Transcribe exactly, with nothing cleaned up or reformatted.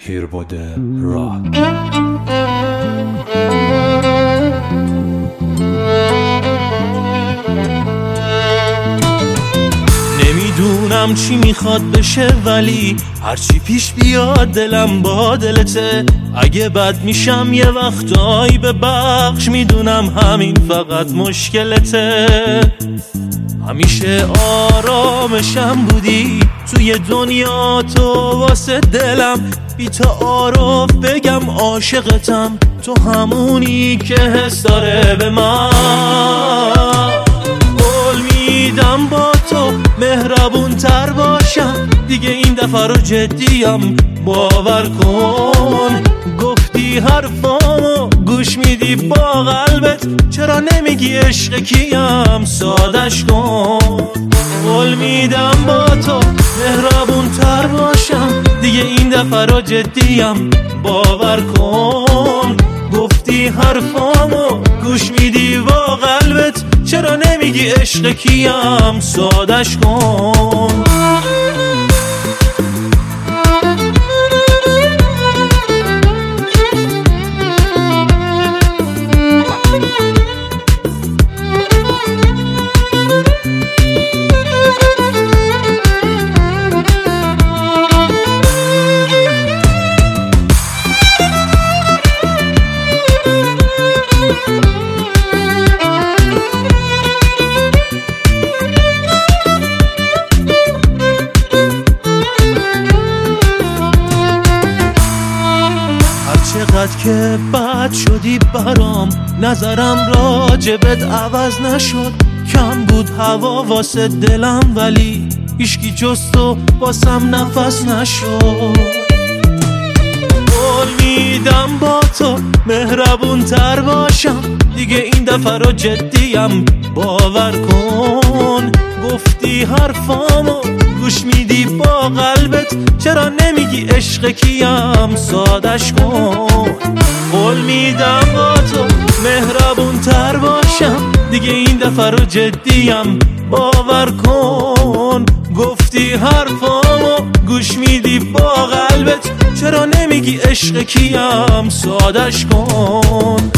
هیربوده راک. نمیدونم چی میخواد بشه ولی هرچی پیش بیاد دلم با دلته. اگه بد میشم یه وقتایی به بخش، میدونم همین فقط مشکلته. همیشه آرامشم بودی توی دنیا تو، واسه دلم بی تعارف بگم عاشقتم. تو همونی که حس داره به من. قول میدم با تو مهربون تر باشم، دیگه این دفعه رو جدیم باور کن. گفتی حرفامو گوش میدی با قلبت، چرا نمیگی عشق کیم سادش کن. قول میدم با تو مهربون تر باشم، دیگه این دفعه رو جدیم باور کن. گفتی حرفامو گوش میدی با قلبت، چرا نمیگی عشق کیم سادش کن. چقدر که بد شدی برام، نظرم راجبت عوض نشد. کم بود هوا واسه دلم ولی هیچکی جز تو واسم نفس نشد. قول میدم با تو مهربون تر باشم، دیگه این دفعه رو جدیم باور کن. گفتی حرفامو گوش میدی با قلبت، چرا نمیگی عشق کیم سادش کن. قول میدم با تو مهربون تر باشم، دیگه این دفعه رو جدیم باور کن. گفتی حرفامو گوش میدی با قلبت، چرا نمیگی عشق کیم سادش کن.